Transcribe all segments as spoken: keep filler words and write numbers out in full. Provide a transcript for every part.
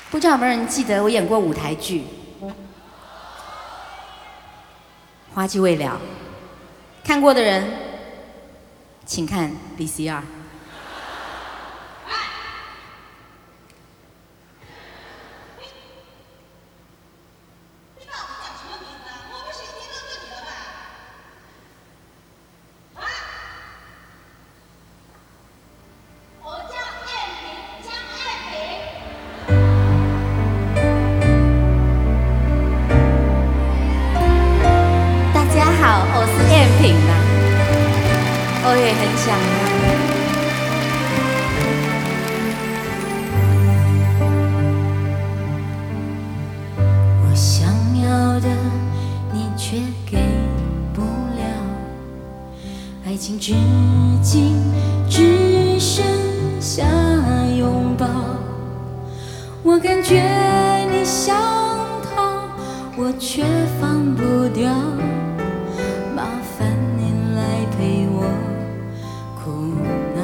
不知道有没有人记得我演过舞台剧《花季未了》？看过的人，请看 V C R。我是燕萍啦，我也很想啊。我想要的你却给不了，爱情至今只剩下拥抱。我感觉你想逃，我却放不掉。麻烦您来陪我哭闹，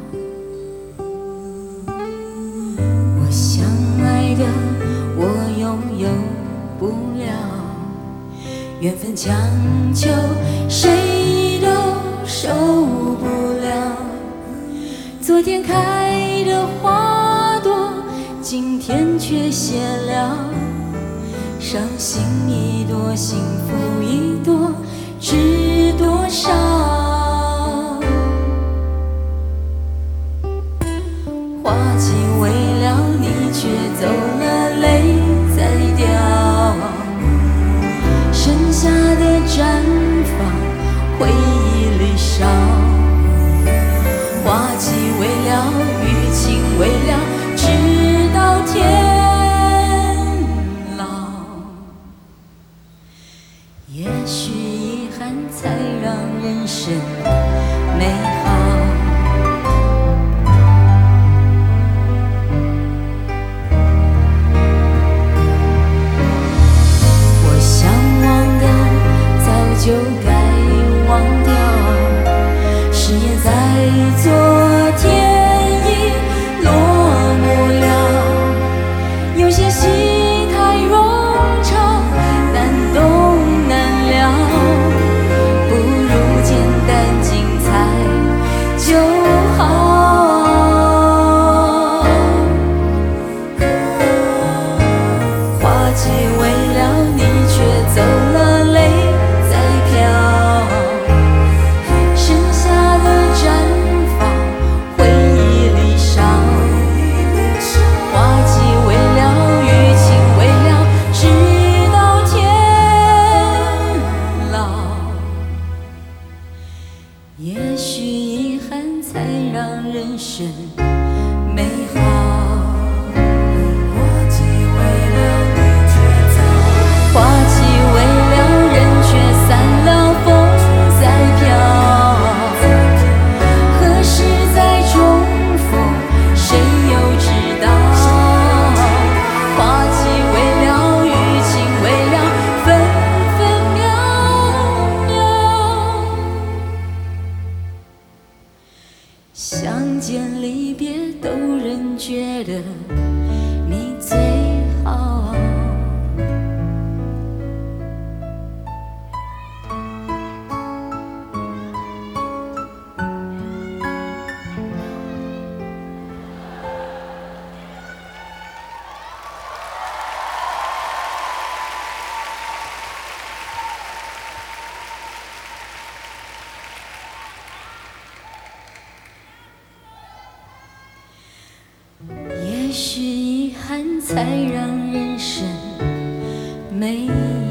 我想爱的我拥有不了，缘分强求谁都受不了。昨天开的花朵，今天却谢了，伤心一朵，幸福一朵，知多少？花季未了，你却走了，泪在掉，剩下的绽放，回忆里烧。花季未了，雨情未了，直到天老。也许遗憾才让人生美好。我想忘的早就该忘掉，誓言在昨天已落幕了。有些戏太冗长，难懂难了，不如简单精彩就好。花季未了，你却走了，泪在飘，剩下的绽放，回忆里烧。花季未了，雨情未了，直到天老。也许遗憾才让人生美好。花季未了，你却走，花季未了，人却散了，风在飘。何时再重逢，谁又知道？花季未了，雨情未了，分分秒秒。相见离别，都人觉得你最好。也许遗憾才让人生美